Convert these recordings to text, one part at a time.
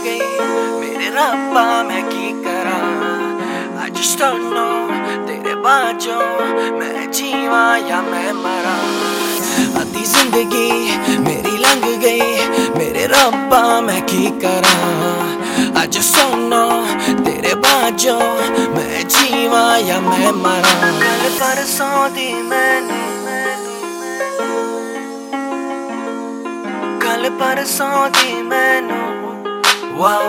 गई मेरे रब्बा मैं की करा। I just don't know तेरे बाजों मैं जीवा या मैं मरा। आधी जिंदगी मेरी लंघ गई मेरे रब्बा मैं की करा। I just don't know तेरे बाजों मैं जीवा या मैं मरा। कल परसों दी मैनू कल परसों दी मैनू वाह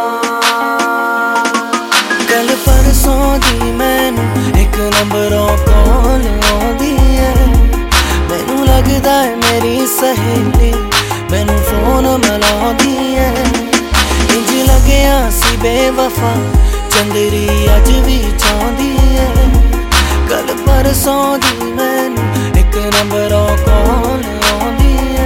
कल परसों दी मैनू एक नंबरों कॉल आउंदी है। मैनू लगदा है मेरी सहेली मैनू फोन मिलाउंदी है। इंज लग्या सी बेवफा चंदरी अज भी चाहती है। कल परसों दी मैनू एक नंबरों कॉल आउंदी है।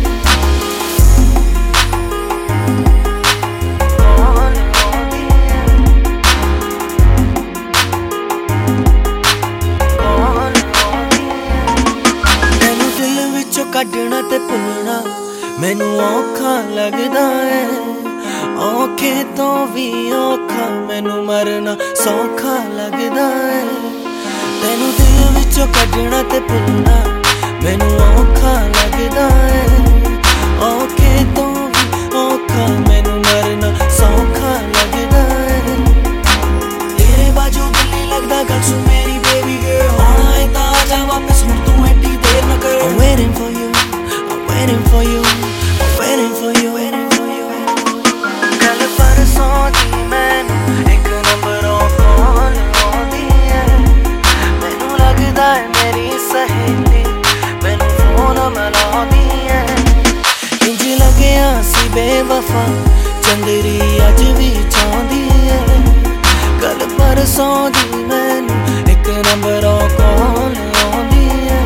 कढ़ना ते भुलना मैनू औखा लगदा है। औखे तो भी औखा मैनू मरना सौखा लगदा है। तेनू दिल विचों कढ़ना ते भुलना मैनू औखा लगदा है। औखे तो भी औखा मैनू मरना सौखा लगदा है। तेरे बाजू दिल नहीं लगदा गल सुन मेरी बेबी गर्ल। आना है तां आ जा वापस हुण तू एडी देर ना कर। I'm waiting for you waiting for you, waiting for you, waiting for you, waiting for you. कल परसों दी मैनू एक नंबरों कॉल आउंदी है। मैनू लगदा है मेरी सहेली मैनू फोन मिलाउंदी है। इंज लग्या सी बेवफा चंदरी अज भी चाहती है। कल परसों दी मैनू एक नंबरों कॉल आउंदी है।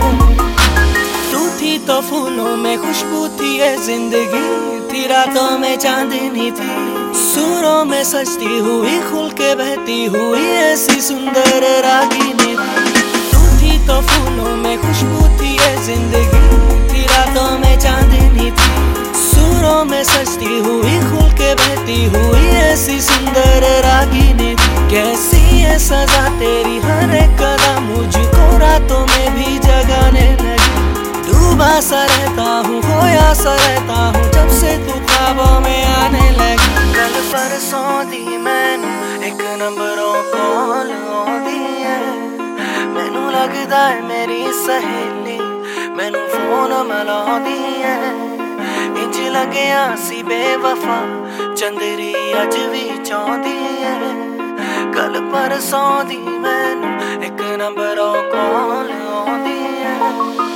तो फूलों में खुशबू थी ये जिंदगी थी रातों में चांदनी थी। सुरों में सजती हुई खुल के बहती हुई ऐसी सुंदर रागिनी थी। तू थी तो फूलों में खुशबू थी ये जिंदगी थी रातों में चांदनी थी। सुरों में सजती हुई खुल के बहती हुई ऐसी सुंदर रागिनी थी। कैसी है सजा तेरी हर एक कदम मुझको रातों में भी जगाने लगी। डूबा सा रहता हूँ खोया सा रहता हूँ जब से तू ख्वाबों में आने लगी। कल परसों दी मैनू एक नंबरों कॉल आउंदी है। मैनू लगदा है मेरी सहेली मैनू फोन मिलाउंदी है। इंज लग्या सी बेवफा चंदरी अज भी चाहती है। कल परसों दी मैनू एक नंबरों कॉल आउंदी है।